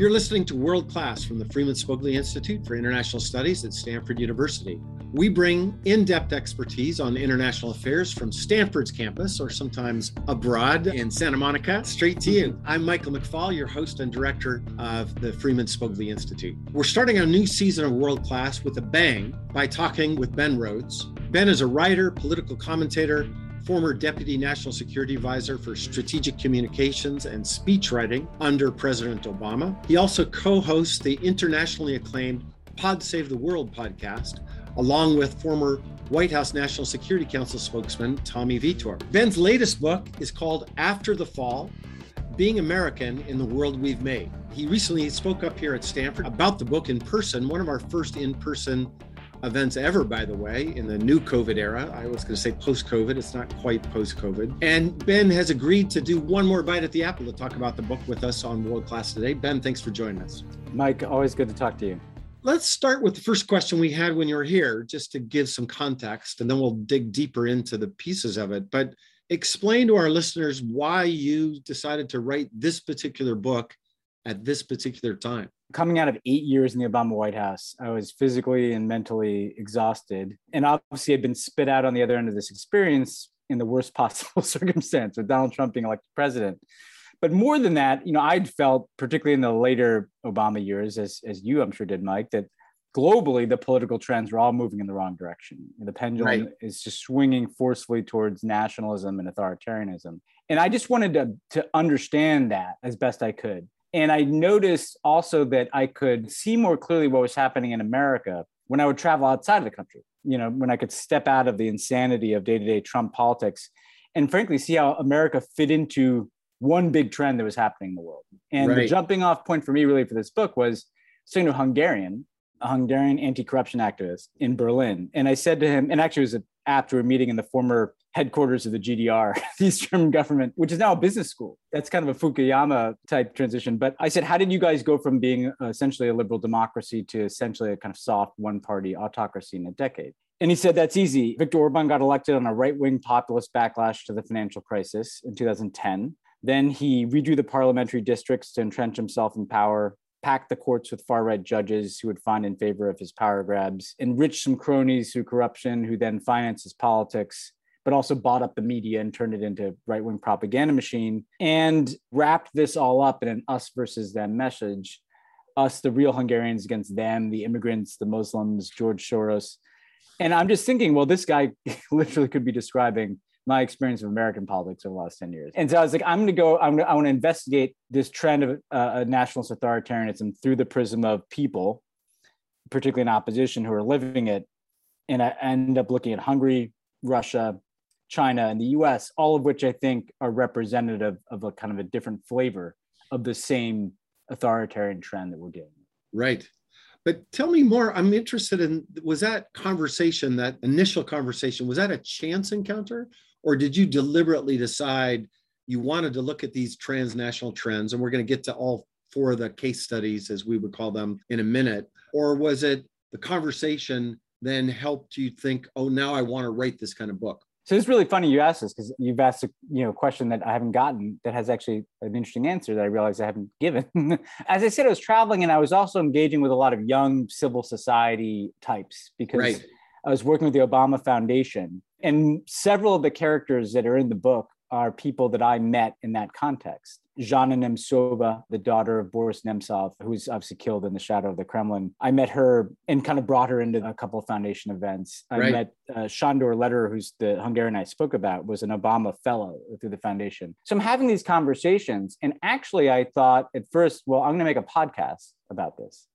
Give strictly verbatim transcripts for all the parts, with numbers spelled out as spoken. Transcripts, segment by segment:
You're listening to World Class from the Freeman Spogli Institute for International Studies at Stanford University. We bring in-depth expertise on international affairs from Stanford's campus, or sometimes abroad in Santa Monica, straight to you. I'm Michael McFaul, your host and director of the Freeman Spogli Institute. We're starting a new season of World Class with a bang by talking with Ben Rhodes. Ben is a writer, political commentator, former Deputy National Security Advisor for Strategic Communications and Speechwriting under President Obama. He also co-hosts the internationally acclaimed Pod Save the World podcast, along with former White House National Security Council spokesman Tommy Vitor. Ben's latest book is called After the Fall: Being American in the World We've Made. He recently spoke up here at Stanford about the book in person, one of our first in-person events ever, by the way, in the new COVID era. I was going to say post-COVID. It's not quite post-COVID. And Ben has agreed to do one more bite at the apple to talk about the book with us on World Class today. Ben, thanks for joining us. Mike, always good to talk to you. Let's start with the first question we had when you were here, just to give some context, and then we'll dig deeper into the pieces of it. But explain to our listeners why you decided to write this particular book at this particular time. Coming out of eight years in the Obama White House, I was physically and mentally exhausted. And obviously I'd been spit out on the other end of this experience in the worst possible circumstance with Donald Trump being elected president. But more than that, you know, I'd felt, particularly in the later Obama years, as, as you, I'm sure, did, Mike, that globally, the political trends were all moving in the wrong direction. The pendulum right. is just swinging forcefully towards nationalism and authoritarianism. And I just wanted to, to understand that as best I could. And I noticed also that I could see more clearly what was happening in America when I would travel outside of the country, you know, when I could step out of the insanity of day-to-day Trump politics and frankly see how America fit into one big trend that was happening in the world. And right. the jumping off point for me really for this book was saying to a Hungarian, a Hungarian anti-corruption activist in Berlin. And I said to him, and actually it was after a meeting in the former headquarters of the G D R, the East German government, which is now a business school. That's kind of a Fukuyama type transition. But I said, how did you guys go from being essentially a liberal democracy to essentially a kind of soft one-party autocracy in a decade? And he said, that's easy. Viktor Orban got elected on a right-wing populist backlash to the financial crisis in two thousand ten. Then he redrew the parliamentary districts to entrench himself in power, packed the courts with far-right judges who would find in favor of his power grabs, enriched some cronies through corruption who then financed his politics, but also bought up the media and turned it into right-wing propaganda machine, and wrapped this all up in an us versus them message. Us, the real Hungarians, against them, the immigrants, the Muslims, George Soros. And I'm just thinking, well, this guy literally could be describing my experience of American politics over the last ten years. And so I was like, I'm going to go, I'm gonna, I want to investigate this trend of uh, nationalist authoritarianism through the prism of people, particularly in opposition, who are living it. And I end up looking at Hungary, Russia, China, and the U S, all of which I think are representative of a kind of a different flavor of the same authoritarian trend that we're dealing with. Right. But tell me more. I'm interested in, was that conversation, that initial conversation, was that a chance encounter? Or did you deliberately decide you wanted to look at these transnational trends? And we're going to get to all four of the case studies, as we would call them, in a minute. Or was it the conversation then helped you think, oh, now I want to write this kind of book? So it's really funny you asked this, because you've asked a you know question that I haven't gotten that has actually an interesting answer that I realized I haven't given. As I said, I was traveling and I was also engaging with a lot of young civil society types because right. I was working with the Obama Foundation. And several of the characters that are in the book are people that I met in that context. Zhana Nemtsova, the daughter of Boris Nemtsov, who was obviously killed in the shadow of the Kremlin. I met her and kind of brought her into a couple of foundation events. I right. met uh, Sándor Lederer, who's the Hungarian I spoke about, was an Obama fellow through the foundation. So I'm having these conversations. And actually, I thought at first, well, I'm going to make a podcast about this.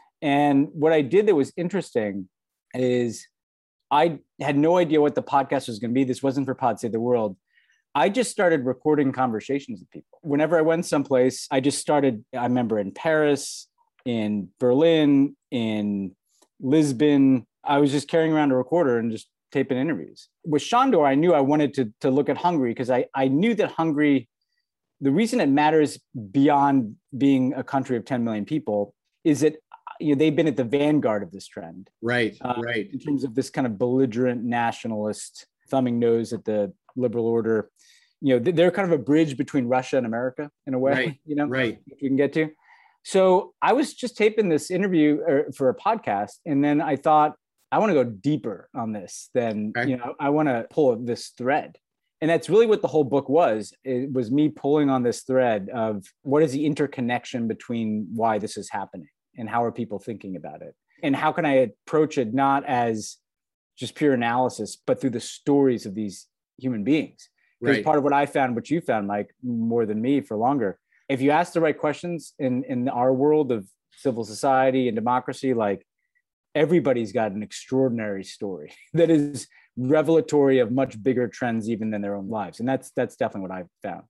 And what I did that was interesting is I had no idea what the podcast was going to be. This wasn't for Pod Save the World. I just started recording conversations with people. Whenever I went someplace, I just started, I remember in Paris, in Berlin, in Lisbon, I was just carrying around a recorder and just taping interviews. With Sándor, I knew I wanted to, to look at Hungary because I, I knew that Hungary, the reason it matters beyond being a country of ten million people is that you know, they've been at the vanguard of this trend. Right, uh, right. In terms of this kind of belligerent nationalist thumbing nose at the liberal order. You know, they're kind of a bridge between Russia and America in a way, right, you know, right. if you can get to. So I was just taping this interview or, for a podcast, and then I thought, I want to go deeper on this than, okay. you know, I want to pull this thread. And that's really what the whole book was. It was me pulling on this thread of what is the interconnection between why this is happening and how are people thinking about it? And how can I approach it not as just pure analysis, but through the stories of these human beings? Because right. part of what I found, what you found, Mike, more than me for longer, if you ask the right questions in, in our world of civil society and democracy, like everybody's got an extraordinary story that is revelatory of much bigger trends even than their own lives. And that's that's definitely what I've found.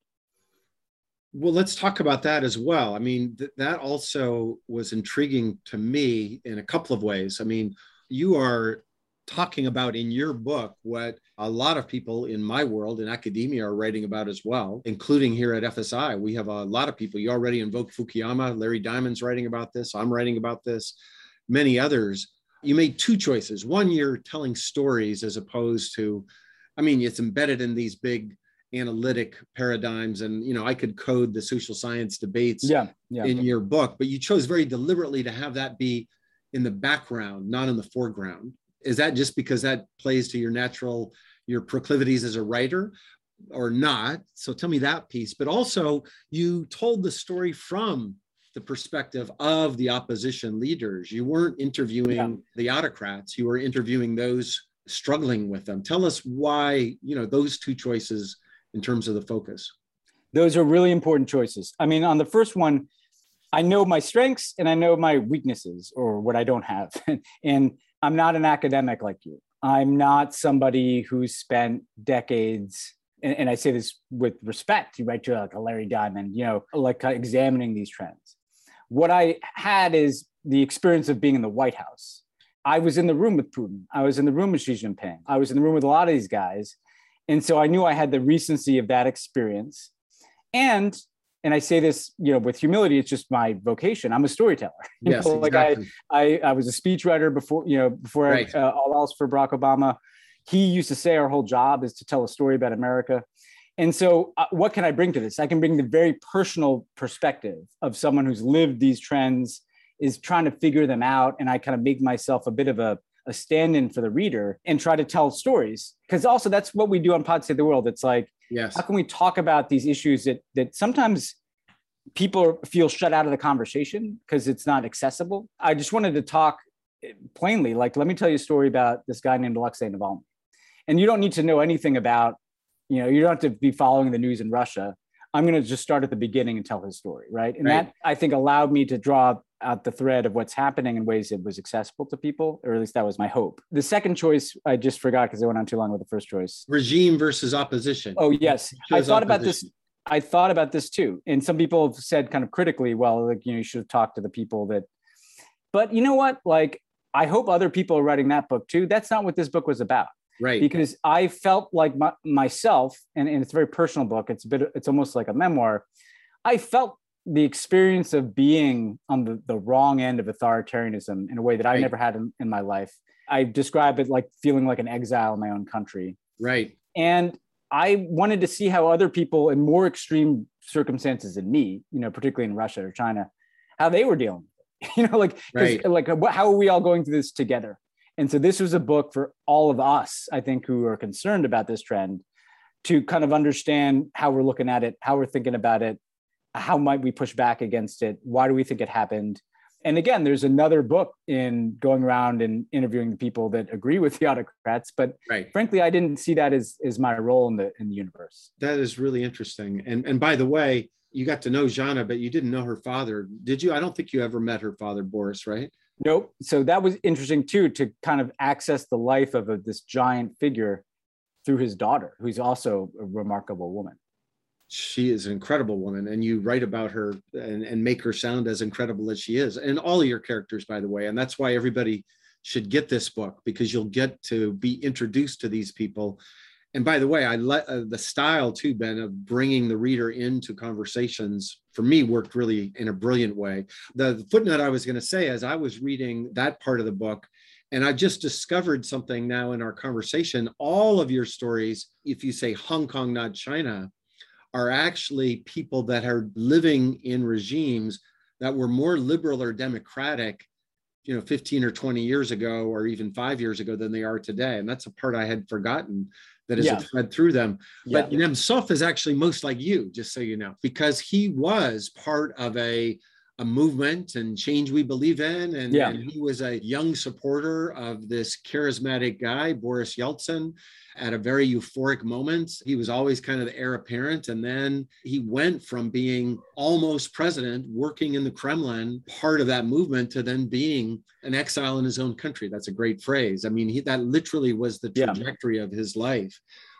Well, let's talk about that as well. I mean, th- that also was intriguing to me in a couple of ways. I mean, you are talking about in your book what a lot of people in my world in academia are writing about as well, including here at F S I. We have a lot of people. You already invoked Fukuyama. Larry Diamond's writing about this. I'm writing about this. Many others. You made two choices. One, you're telling stories as opposed to, I mean, it's embedded in these big analytic paradigms. And, you know, I could code the social science debates yeah, yeah. in your book, but you chose very deliberately to have that be in the background, not in the foreground. Is that just because that plays to your natural, your proclivities as a writer or not? So tell me that piece. But also you told the story from the perspective of the opposition leaders. You weren't interviewing yeah. the autocrats. You were interviewing those struggling with them. Tell us why, you know, those two choices in terms of the focus. Those are really important choices. I mean, on the first one, I know my strengths and I know my weaknesses or what I don't have. And I'm not an academic like you. I'm not somebody who's spent decades, and, and I say this with respect, you write to like a Larry Diamond, you know, like uh, examining these trends. What I had is the experience of being in the White House. I was in the room with Putin. I was in the room with Xi Jinping. I was in the room with a lot of these guys. And so I knew I had the recency of that experience. And, and I say this, you know, with humility, it's just my vocation. I'm a storyteller. You yes, know, like exactly. I, I, I was a speechwriter before, you know, before right. I, uh, all else for Barack Obama. He used to say our whole job is to tell a story about America. And so uh, what can I bring to this? I can bring the very personal perspective of someone who's lived these trends, is trying to figure them out. And I kind of make myself a bit of a, a stand-in for the reader and try to tell stories. Because also that's what we do on Pod Save the World. It's like, yes. how can we talk about these issues that that sometimes people feel shut out of the conversation because it's not accessible? I just wanted to talk plainly, like, let me tell you a story about this guy named Alexei Navalny. And you don't need to know anything about, you know, you don't have to be following the news in Russia. I'm going to just start at the beginning and tell his story, right? And right. that, I think, allowed me to draw out the thread of what's happening in ways that was accessible to people, or at least that was my hope. The second choice, I just forgot because I went on too long with the first choice. Regime versus opposition. Oh, yes. I thought opposition. about this. I thought about this too. And some people have said kind of critically, well, like, you know, you should have talked to the people that, but you know what? Like, I hope other people are writing that book too. That's not what this book was about. Right. Because I felt like my, myself, and, and it's a very personal book. It's a bit, it's almost like a memoir. I felt the experience of being on the, the wrong end of authoritarianism in a way that I right. never had in, in my life. I describe it like feeling like an exile in my own country. Right. And I wanted to see how other people in more extreme circumstances than me, you know, particularly in Russia or China, how they were dealing with it. You know, like, right. like how are we all going through this together? And so this was a book for all of us, I think, who are concerned about this trend, to kind of understand how we're looking at it, how we're thinking about it, how might we push back against it? Why do we think it happened? And again, there's another book in going around and interviewing the people that agree with the autocrats. But right. frankly, I didn't see that as, as my role in the in the universe. That is really interesting. And, and by the way, you got to know Jana, but you didn't know her father. Did you? I don't think you ever met her father, Boris, right? Nope. So that was interesting too, to kind of access the life of a, this giant figure through his daughter, who's also a remarkable woman. She is an incredible woman, and you write about her and, and make her sound as incredible as she is. And all of your characters, by the way. And that's why everybody should get this book, because you'll get to be introduced to these people. And by the way, I let uh, the style too, Ben, of bringing the reader into conversations, for me, worked really in a brilliant way. The footnote I was going to say, as I was reading that part of the book, and I just discovered something now in our conversation, all of your stories, if you say Hong Kong, not China, are actually people that are living in regimes that were more liberal or democratic, you know, fifteen or twenty years ago, or even five years ago than they are today. And that's a part I had forgotten that is Yeah. a thread through them. Yeah. But Nemtsov is actually most like you, just so you know, because he was part of a, a movement and change we believe in. And, Yeah. and he was a young supporter of this charismatic guy, Boris Yeltsin, at a very euphoric moment. He was always kind of the heir apparent. And then he went from being almost president, working in the Kremlin, part of that movement, to then being an exile in his own country. That's a great phrase. I mean, he, that literally was the trajectory yeah. of his life.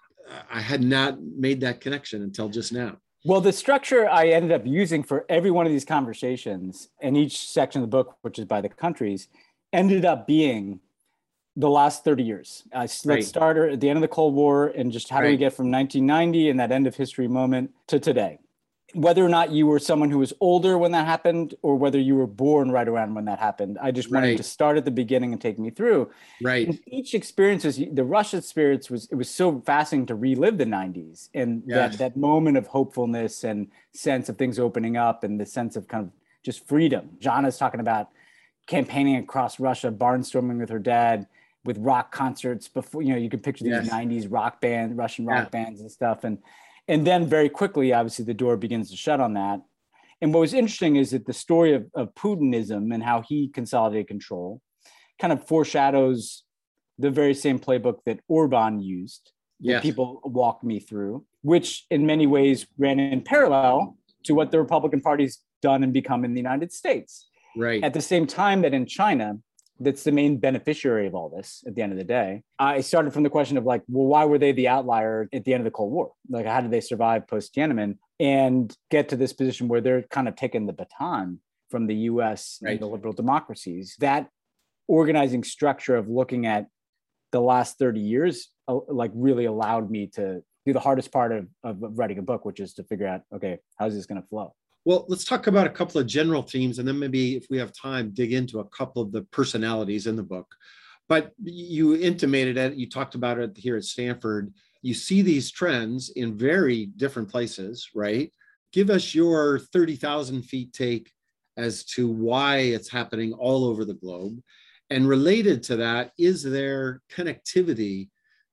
I had not made that connection until just now. Well, the structure I ended up using for every one of these conversations, and each section of the book, which is by the countries, ended up being the last thirty years. Uh, let's right. start at the end of the Cold War and just how right. do we get from nineteen ninety and that end of history moment to today? Whether or not you were someone who was older when that happened, or whether you were born right around when that happened, I just wanted right. to start at the beginning and take me through. Right. And each experience is the Russia experience was it was so fascinating to relive the nineties and yes. that that moment of hopefulness and sense of things opening up and the sense of kind of just freedom. Jana's talking about campaigning across Russia, barnstorming with her dad, with rock concerts before, you know, you can picture these yes. nineties rock band, Russian rock yeah. bands and stuff. And And then very quickly, obviously, the door begins to shut on that. And what was interesting is that the story of, of Putinism and how he consolidated control kind of foreshadows the very same playbook that Orban used, that yes. people walked me through, which in many ways ran in parallel to what the Republican Party's done and become in the United States. Right. At the same time that in China, that's the main beneficiary of all this at the end of the day. I started from the question of like, well, why were they the outlier at the end of the Cold War? Like, how did they survive post-Tiananmen and get to this position where they're kind of taking the baton from the U S right. and the liberal democracies? That organizing structure of looking at the last thirty years, uh, like really allowed me to do the hardest part of, of writing a book, which is to figure out, okay, how's this going to flow? Well, let's talk about a couple of general themes, and then maybe if we have time, dig into a couple of the personalities in the book. But you intimated it, you talked about it here at Stanford. You see these trends in very different places, right? Give us your thirty thousand feet take as to why it's happening all over the globe. And related to that, is there connectivity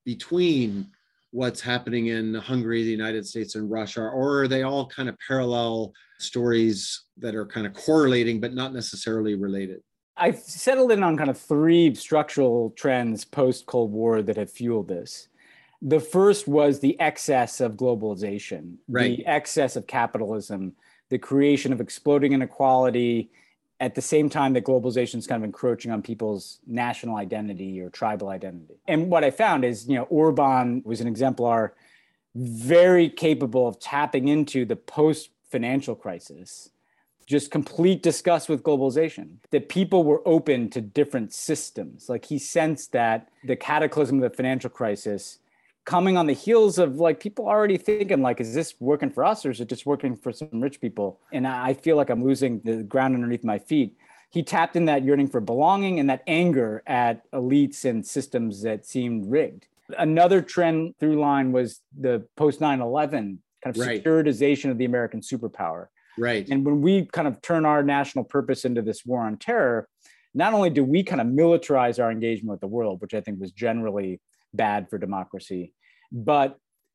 between what's happening in Hungary, the United States, and Russia, or are they all kind of parallel stories that are kind of correlating, but not necessarily related? I've settled in on kind of three structural trends post-Cold War that have fueled this. The first was the excess of globalization, right. the excess of capitalism, the creation of exploding inequality, at the same time that globalization is kind of encroaching on people's national identity or tribal identity. And what I found is, you know, Orban was an exemplar, very capable of tapping into the post-financial crisis, just complete disgust with globalization, that people were open to different systems. Like he sensed that the cataclysm of the financial crisis coming on the heels of like people already thinking like, is this working for us or is it just working for some rich people? And I feel like I'm losing the ground underneath my feet. He tapped in that yearning for belonging and that anger at elites and systems that seemed rigged. Another trend through line was the post nine eleven kind of right. securitization of the American superpower. Right. And when we kind of turn our national purpose into this war on terror, not only do we kind of militarize our engagement with the world, which I think was generally bad for democracy, but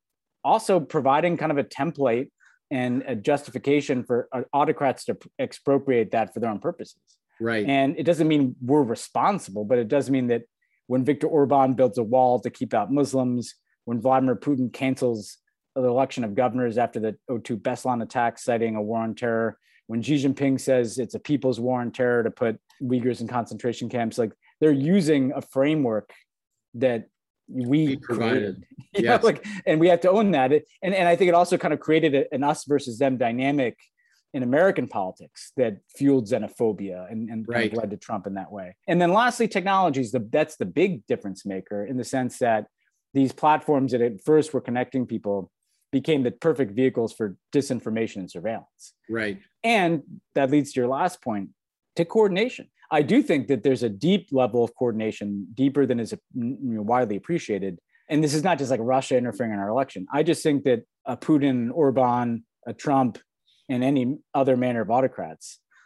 also providing kind of a template and a justification for autocrats to expropriate that for their own purposes. Right. And it doesn't mean we're responsible, but it does mean that when Viktor Orban builds a wall to keep out Muslims, when Vladimir Putin cancels the election of governors after the oh two Beslan attack, citing a war on terror, when Xi Jinping says it's a people's war on terror to put Uyghurs in concentration camps, like they're using a framework that we, we provided, you yes. know, like, and we have to own that. It, and, and I think it also kind of created a, an us versus them dynamic in American politics that fueled xenophobia and, and right. kind of led to Trump in that way. And then lastly, technologies, the, that's the big difference maker in the sense that these platforms that at first were connecting people became the perfect vehicles for disinformation and surveillance. Right. And that leads to your last point, to coordination. I do think that there's a deep level of coordination, deeper than is you know, widely appreciated. And this is not just like Russia interfering in our election. I just think that a Putin, Orban, a Trump, and any other manner of autocrats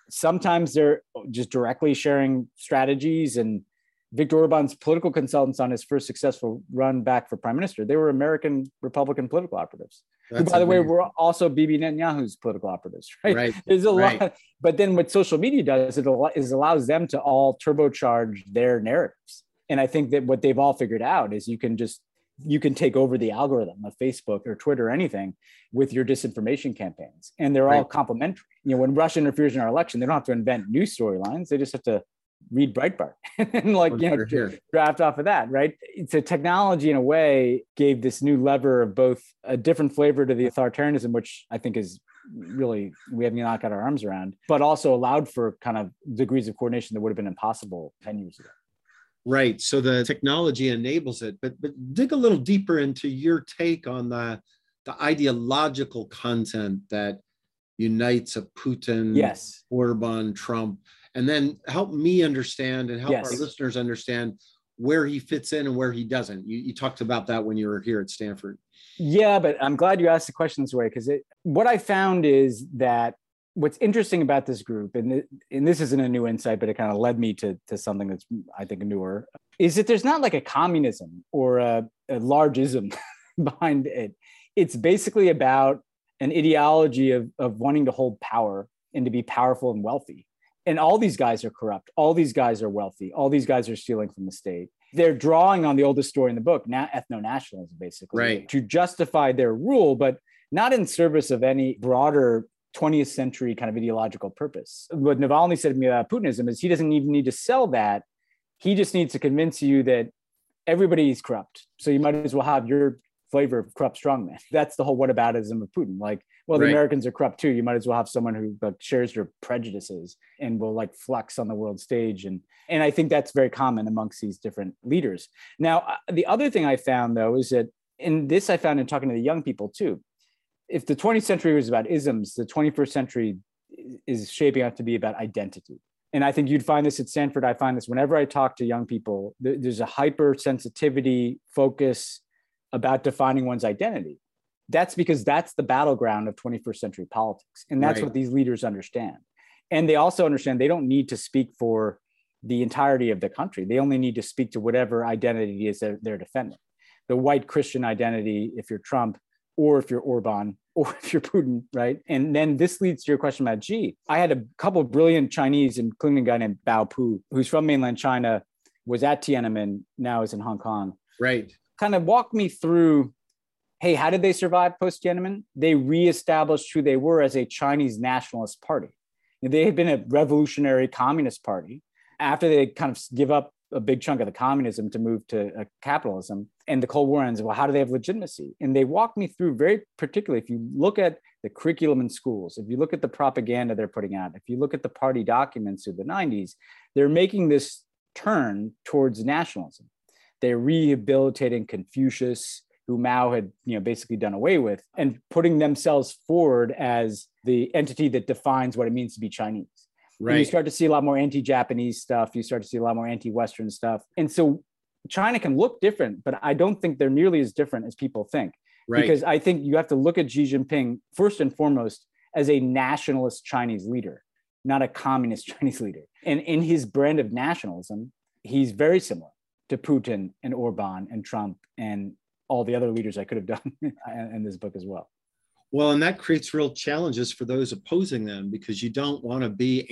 Sometimes they're just directly sharing strategies. And Viktor Orban's political consultants on his first successful run back for prime minister, they were American Republican political operatives. Who, by the way, were also Bibi Netanyahu's political operatives, right? Right. There's a right. lot. But then what social media does is it is allows them to all turbocharge their narratives. And I think that what they've all figured out is you can just, you can take over the algorithm of Facebook or Twitter or anything with your disinformation campaigns. And they're all right. complementary. You know, when Russia interferes in our election, they don't have to invent new storylines. They just have to read Breitbart and like, you know, sure. draft off of that, right? So technology in a way gave this new lever of both a different flavor to the authoritarianism, which I think is really, we haven't knocked out our arms around, but also allowed for kind of degrees of coordination that would have been impossible ten years ago. Right. So the technology enables it, but but dig a little deeper into your take on the, the ideological content that unites a Putin, yes. Orban, Trump, and then help me understand and help yes. our listeners understand where he fits in and where he doesn't. You, you talked about that when you were here at Stanford. Yeah, but I'm glad you asked the question this way, because what I found is that what's interesting about this group, and, th- and this isn't a new insight, but it kind of led me to, to something that's, I think, newer, is that there's not like a communism or a, a largeism behind it. It's basically about an ideology of, of wanting to hold power and to be powerful and wealthy. And all these guys are corrupt. All these guys are wealthy. All these guys are stealing from the state. They're drawing on the oldest story in the book, na- ethno-nationalism, basically, right. to justify their rule, but not in service of any broader twentieth century kind of ideological purpose. What Navalny said to me about Putinism is he doesn't even need to sell that. He just needs to convince you that everybody is corrupt. So you might as well have your flavor of corrupt strongman. That's the whole whataboutism of Putin. Like, well, the right. Americans are corrupt too. You might as well have someone who like, shares your prejudices and will like flex on the world stage. And, and I think that's very common amongst these different leaders. Now, the other thing I found though, is that, and this I found in talking to the young people too, if the twentieth century was about isms, the twenty-first century is shaping up to be about identity. And I think you'd find this at Stanford. I find this whenever I talk to young people, there's a hypersensitivity focus about defining one's identity. That's because that's the battleground of twenty-first century politics. And that's right. what these leaders understand. And they also understand they don't need to speak for the entirety of the country. They only need to speak to whatever identity is that they're defending. The white Christian identity, if you're Trump, or if you're Orban, or if you're Putin, right? And then this leads to your question about Xi. I had a couple of brilliant Chinese, including a guy named Bao Pu, who's from mainland China, was at Tiananmen, now is in Hong Kong. Right. Kind of walk me through, hey, how did they survive post-Tiananmen? They reestablished who they were as a Chinese nationalist party. They had been a revolutionary communist party. After they kind of give up a big chunk of the communism to move to uh, capitalism, and the Cold War ends, well, how do they have legitimacy? And they walked me through very particularly, if you look at the curriculum in schools, if you look at the propaganda they're putting out, if you look at the party documents of the nineties, they're making this turn towards nationalism. They're rehabilitating Confucius, who Mao had, you know, basically done away with, and putting themselves forward as the entity that defines what it means to be Chinese. Right. And you start to see a lot more anti-Japanese stuff. You start to see a lot more anti-Western stuff. And so China can look different, but I don't think they're nearly as different as people think. Right. Because I think you have to look at Xi Jinping first and foremost as a nationalist Chinese leader, not a communist Chinese leader. And in his brand of nationalism, he's very similar to Putin and Orban and Trump and all the other leaders I could have done in this book as well. Well, and that creates real challenges for those opposing them, because you don't want to be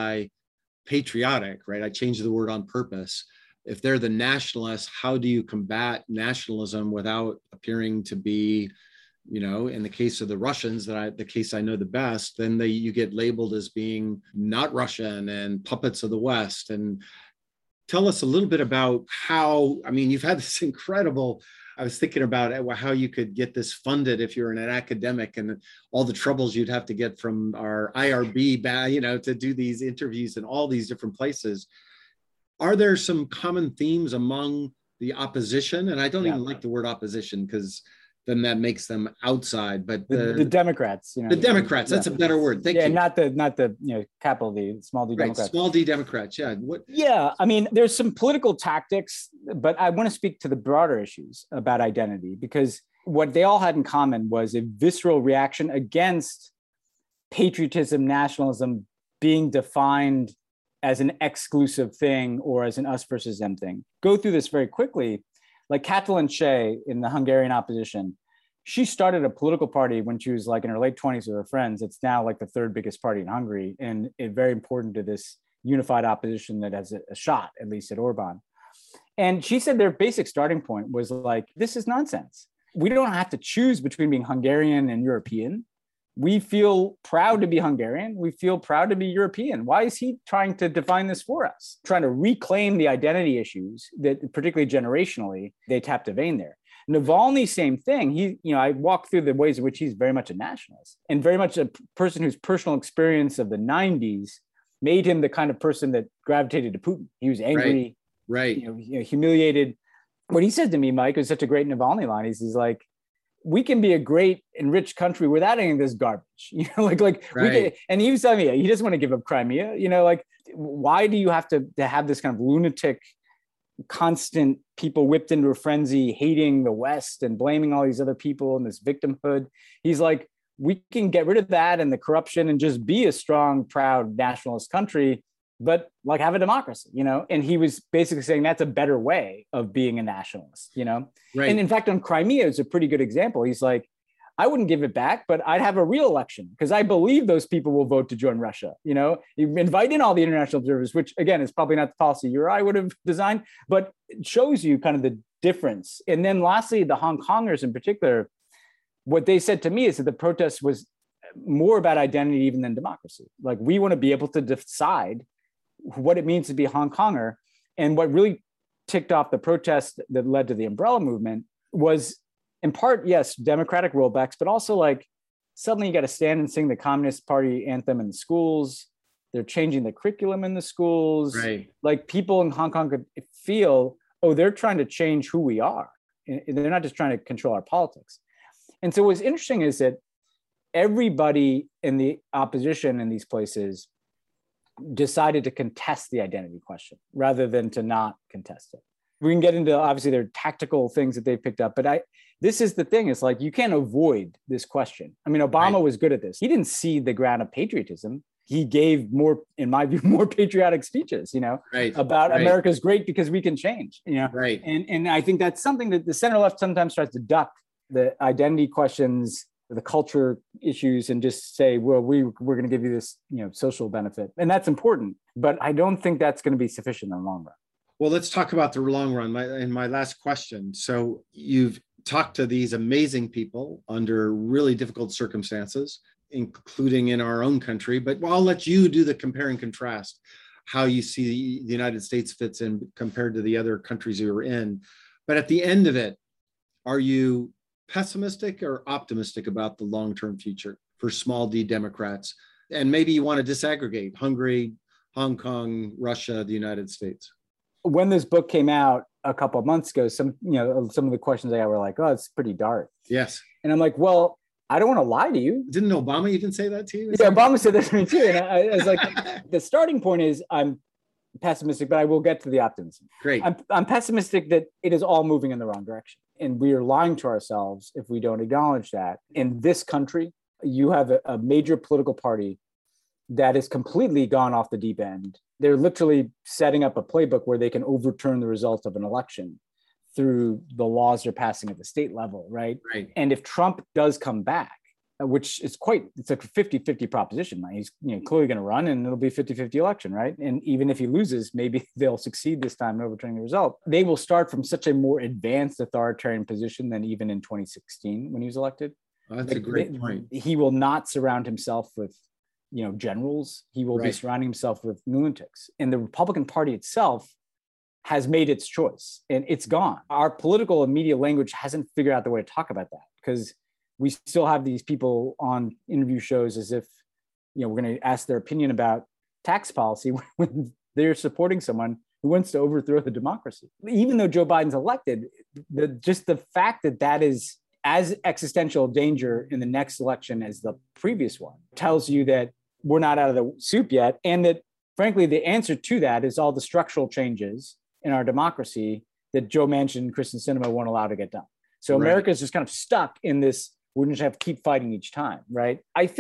anti-patriotic, right? I changed the word on purpose. If they're the nationalists, how do you combat nationalism without appearing to be, you know, in the case of the Russians, that I, the case I know the best, then they, you get labeled as being not Russian and puppets of the West. And tell us a little bit about how, I mean, you've had this incredible, I was thinking about how you could get this funded if you're an academic, and all the troubles you'd have to get from our I R B, you know, to do these interviews in all these different places. Are there some common themes among the opposition? And I don't yeah. even like the word opposition, because then that makes them outside. But the, the, the Democrats, you know, the Democrats, that's yeah. a better word. Thank yeah, you. not the not the you know capital D, small D right, Democrats. Small D Democrats. Yeah. What? Yeah, I mean, there's some political tactics, but I want to speak to the broader issues about identity, because what they all had in common was a visceral reaction against patriotism, nationalism, being defined as an exclusive thing or as an us versus them thing. Go through this very quickly. Like Katalin Shea in the Hungarian opposition, she started a political party when she was like in her late twenties with her friends. It's now like the third biggest party in Hungary, and it, very important to this unified opposition that has a, a shot, at least at Orban. And she said their basic starting point was like, this is nonsense. We don't have to choose between being Hungarian and European. We feel proud to be Hungarian. We feel proud to be European. Why is he trying to define this for us? Trying to reclaim the identity issues that, particularly generationally, they tapped a vein there. Navalny, same thing. He, you know, I walked through the ways in which he's very much a nationalist and very much a person whose personal experience of the nineties made him the kind of person that gravitated to Putin. He was angry, right, right. You know, you know, humiliated. What he said to me, Mike, was such a great Navalny line. He's, he's like, we can be a great and rich country without any of this garbage, you know, like, like, right. we can, and he was telling me he doesn't want to give up Crimea, you know, like, why do you have to, to have this kind of lunatic, constant people whipped into a frenzy, hating the West and blaming all these other people and this victimhood? He's like, we can get rid of that and the corruption and just be a strong, proud nationalist country, but like have a democracy, you know? And he was basically saying that's a better way of being a nationalist, you know? Right. And in fact, on Crimea is a pretty good example. He's like, I wouldn't give it back, but I'd have a real election because I believe those people will vote to join Russia. You know, you invite in all the international observers, which again is probably not the policy you or I would have designed, but it shows you kind of the difference. And then lastly, the Hong Kongers in particular, what they said to me is that the protest was more about identity even than democracy. Like, we want to be able to decide what it means to be a Hong Konger. And what really ticked off the protest that led to the umbrella movement was, in part, yes, democratic rollbacks, but also like suddenly you got to stand and sing the Communist Party anthem in the schools. They're changing the curriculum in the schools. Right. Like, people in Hong Kong could feel, oh, they're trying to change who we are. And they're not just trying to control our politics. And so what's interesting is that everybody in the opposition in these places decided to contest the identity question rather than to not contest it. We can get into, obviously, there are tactical things that they've picked up, but I, this is the thing, it's like, you can't avoid this question. I mean, Obama right. was good at this. He didn't cede the ground of patriotism. He gave more, in my view, more patriotic speeches, you know, right. about right. America's great because we can change, you know, right. And, and I think that's something that the center left sometimes tries to duck the identity questions, the culture issues, and just say, well, we, we're going to give you this, you know, social benefit. And that's important, but I don't think that's going to be sufficient in the long run. Well, let's talk about the long run. My, and my last question. So you've talked to these amazing people under really difficult circumstances, including in our own country, but I'll let you do the compare and contrast, how you see the United States fits in compared to the other countries you were in. But at the end of it, are you pessimistic or optimistic about the long-term future for small d Democrats? And maybe you want to disaggregate Hungary, Hong Kong, Russia, the United States. When this book came out a couple of months ago, some, you know, some of the questions I got were like, oh, it's pretty dark. Yes. And I'm like, well, I don't want to lie to you. Didn't Obama even say that to you? Yeah, Obama said that to me too. And I, I was like, the starting point is I'm pessimistic, but I will get to the optimism. Great. I'm, I'm pessimistic that it is all moving in the wrong direction. And we are lying to ourselves if we don't acknowledge that. In this country, you have a, a major political party that has completely gone off the deep end. They're literally setting up a playbook where they can overturn the results of an election through the laws they're passing at the state level, right? Right. And if Trump does come back, which is quite, it's a fifty-fifty proposition. He's, you know, clearly going to run and it'll be a fifty-fifty election, right? And even if he loses, maybe they'll succeed this time in overturning the result. They will start from such a more advanced authoritarian position than even in twenty sixteen when he was elected. Oh, that's like, a great point. He will not surround himself with, you know, generals. He will right. be surrounding himself with lunatics. And the Republican Party itself has made its choice and it's gone. Our political and media language hasn't figured out the way to talk about that, because we still have these people on interview shows as if, you know, we're going to ask their opinion about tax policy when they're supporting someone who wants to overthrow the democracy. Even though Joe Biden's elected, the, just the fact that that is as existential danger in the next election as the previous one tells you that we're not out of the soup yet. And that, frankly, the answer to that is all the structural changes in our democracy that Joe Manchin and Kristen Sinema won't allow to get done. So right. America is just kind of stuck in this, we're going to have to keep fighting each time, right? I think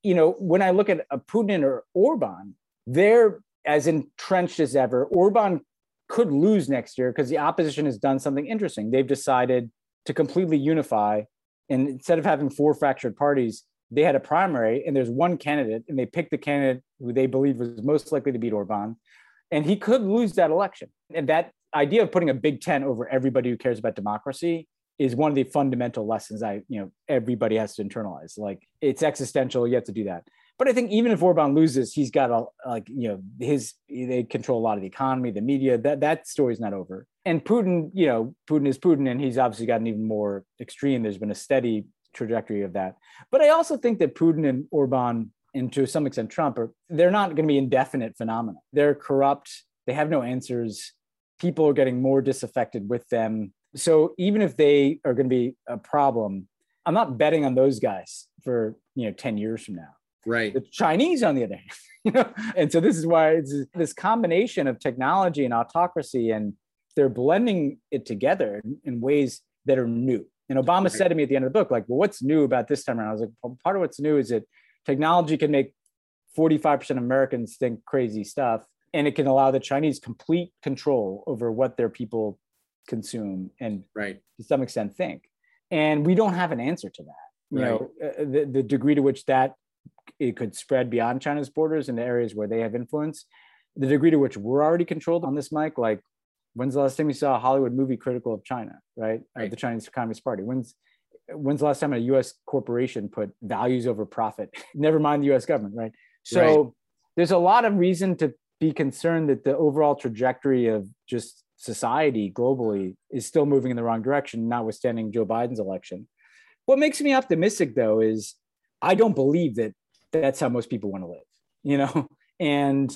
you know, when I look at a Putin or Orban, they're as entrenched as ever. Orban could lose next year because the opposition has done something interesting. They've decided to completely unify. And instead of having four fractured parties, they had a primary and there's one candidate, and they picked the candidate who they believe was most likely to beat Orban. And he could lose that election. And that idea of putting a big tent over everybody who cares about democracy is one of the fundamental lessons I, you know, everybody has to internalize. Like, it's existential. You have to do that. But I think even if Orban loses, he's got a, like, you know, his, they control a lot of the economy, the media, that, that story's not over. And Putin, you know, Putin is Putin, and he's obviously gotten even more extreme. There's been a steady trajectory of that. But I also think that Putin and Orban, and to some extent Trump, are, they're not going to be indefinite phenomena. They're corrupt. They have no answers. People are getting more disaffected with them. So even if they are going to be a problem, I'm not betting on those guys for, you know, ten years from now. Right. The Chinese, on the other hand, you know, and so this is why it's this combination of technology and autocracy, and they're blending it together in, in ways that are new. And Obama right. said to me at the end of the book, like, well, what's new about this time around? I was like, well, part of what's new is that technology can make forty-five percent of Americans think crazy stuff, and it can allow the Chinese complete control over what their people consume and right. to some extent think. And we don't have an answer to that. You right. know, uh, the, the degree to which that it could spread beyond China's borders into areas where they have influence, the degree to which we're already controlled on this mic, like, when's the last time we saw a Hollywood movie critical of China, right? right. Uh, the Chinese Communist Party. When's when's the last time a U S corporation put values over profit? Never mind the U S government, right? So right. there's a lot of reason to be concerned that the overall trajectory of just society globally is still moving in the wrong direction, notwithstanding Joe Biden's election. What makes me optimistic, though, is I don't believe that that's how most people want to live, you know? And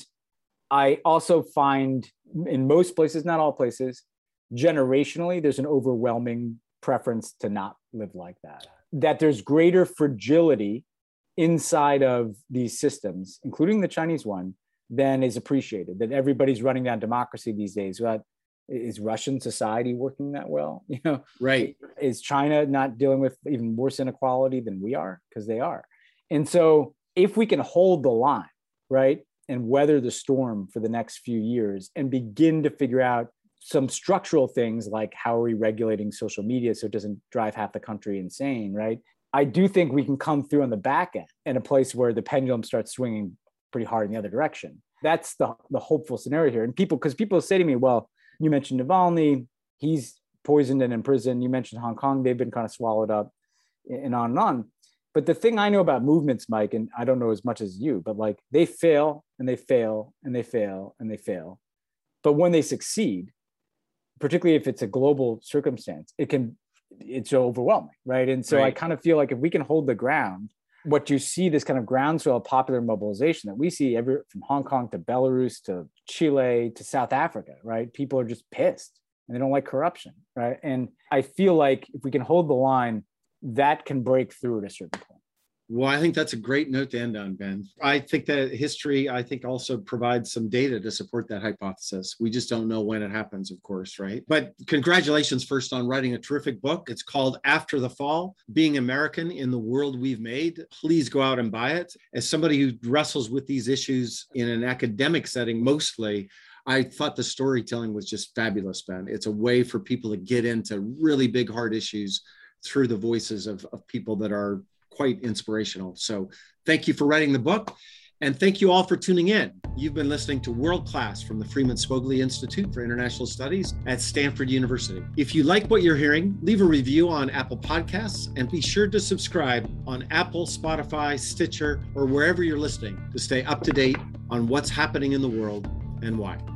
I also find in most places, not all places, generationally, there's an overwhelming preference to not live like that. That there's greater fragility inside of these systems, including the Chinese one, than is appreciated. That everybody's running down democracy these days. But is Russian society working that well? You know, right? Is China not dealing with even worse inequality than we are? Because they are. And so, if we can hold the line, right, and weather the storm for the next few years, and begin to figure out some structural things like how are we regulating social media so it doesn't drive half the country insane, right? I do think we can come through on the back end in a place where the pendulum starts swinging pretty hard in the other direction. That's the, the hopeful scenario here. And people, because people say to me, well, you mentioned Navalny, he's poisoned and in prison. You mentioned Hong Kong, they've been kind of swallowed up, and on and on. But the thing I know about movements, Mike, and I don't know as much as you, but like they fail and they fail and they fail and they fail. But when they succeed, particularly if it's a global circumstance, it can, it's overwhelming, right? And so right. I kind of feel like if we can hold the ground, what you see, this kind of groundswell of popular mobilization that we see every from Hong Kong to Belarus to Chile to South Africa, right? People are just pissed and they don't like corruption, right? And I feel like if we can hold the line, that can break through at a certain point. Well, I think that's a great note to end on, Ben. I think that history, I think, also provides some data to support that hypothesis. We just don't know when it happens, of course, right? But congratulations first on writing a terrific book. It's called After the Fall, Being American in the World We've Made. Please go out and buy it. As somebody who wrestles with these issues in an academic setting mostly, I thought the storytelling was just fabulous, Ben. It's a way for people to get into really big, hard issues through the voices of, of people that are quite inspirational. So thank you for writing the book. And thank you all for tuning in. You've been listening to World Class from the Freeman Spogli Institute for International Studies at Stanford University. If you like what you're hearing, leave a review on Apple Podcasts and be sure to subscribe on Apple, Spotify, Stitcher, or wherever you're listening to stay up to date on what's happening in the world and why.